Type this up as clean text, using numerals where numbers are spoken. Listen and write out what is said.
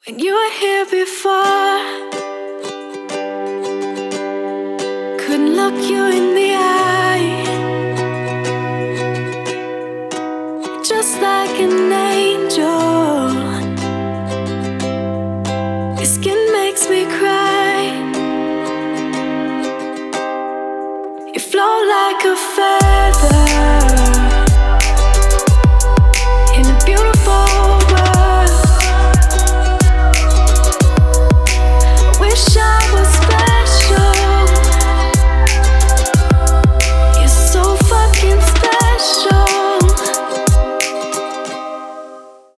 When you were here before, couldn't look you in the eye. Just like an angel, your skin makes me cry. You float like a feather.